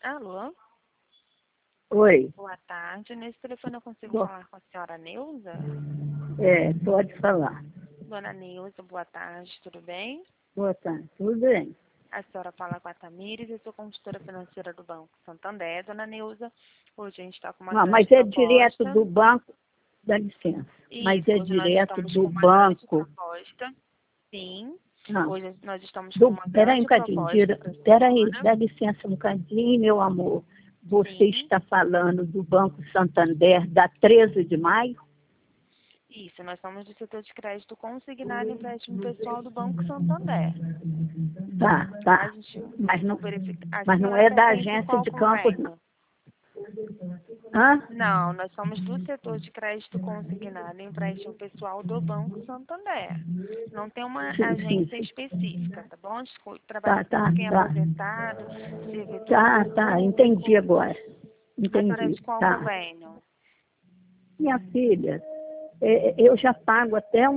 Alô, Oi, boa tarde. Nesse telefone eu consigo Bo- falar com a senhora Neuza? pode falar. Dona Neuza, boa tarde, tudo bem? Boa tarde, tudo bem? A senhora fala com a Tamires, eu sou consultora financeira do Banco Santander. Dona Neuza, hoje a gente está com uma Não, grande mas é direto proposta. do banco, dá licença, mas Isso, é hoje nós direto estamos com do uma grande banco. proposta. Sim, Não, hoje nós estamos com uma peraí um grande bocadinho, proposta para a peraí, senhora. dá licença um bocadinho, meu amor. Você Sim, está falando do Banco Santander da 13 de maio? isso, nós somos do setor de crédito consignado e empréstimo pessoal do Banco Santander. Tá, Tá? A tá. gente Mas vou não, verificar. A mas não senhora é da pertence a agência qual de campos, não. convênio? Hã? Não, nós somos do setor de crédito consignado e empréstimo pessoal do Banco Santander. Não tem uma Sim, sim, agência sim. específica, tá bom? Tá, Trabalhamos tá, com quem é tá. aposentado, servidor Tá, entendi público. agora. A senhora é Entendi, de qual tá. convênio? Minha filha, eu já pago até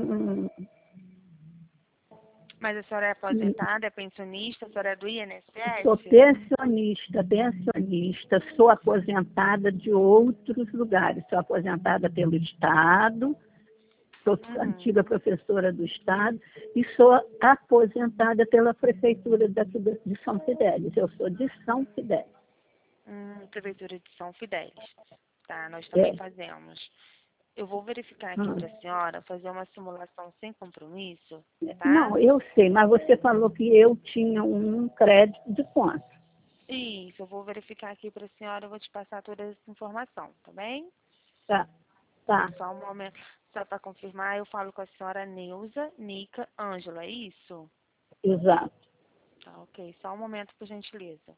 Mas a senhora é aposentada, é pensionista, a senhora é do sou INSS? pensionista, sou aposentada de outros lugares. Sou aposentada pelo Estado, sou Uhum. antiga professora do Estado e sou aposentada pela Prefeitura daqui de São Fidélis. Eu sou de São Fidélis. Prefeitura de São Fidélis. Tá, nós também É. fazemos. Eu vou verificar aqui para Hum. a senhora, fazer uma simulação sem compromisso, tá? Não, eu sei, mas você falou que eu tinha um crédito de quanto? Isso, eu vou verificar aqui para a senhora, eu vou te passar toda essa informação, tá bem? Tá, tá, Só um momento, só para confirmar, eu falo com a senhora Neuza Nica Ângela, é isso? exato. Tá, ok, só um momento, por gentileza.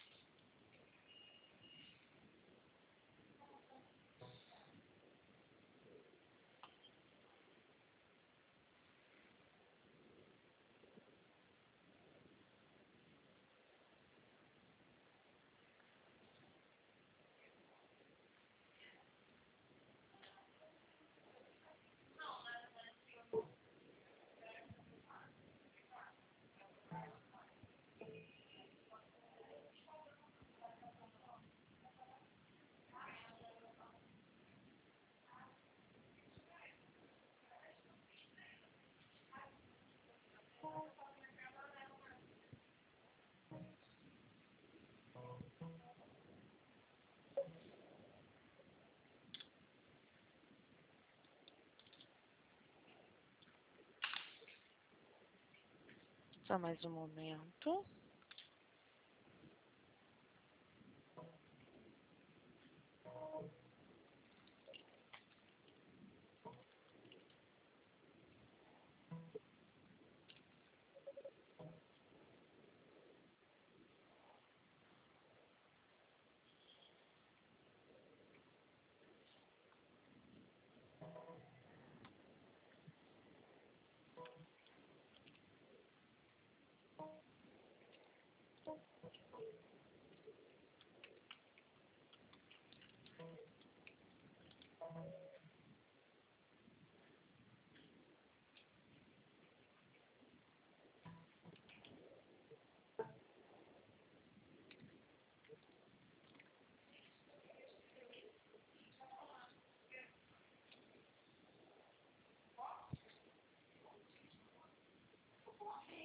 Só mais um momento.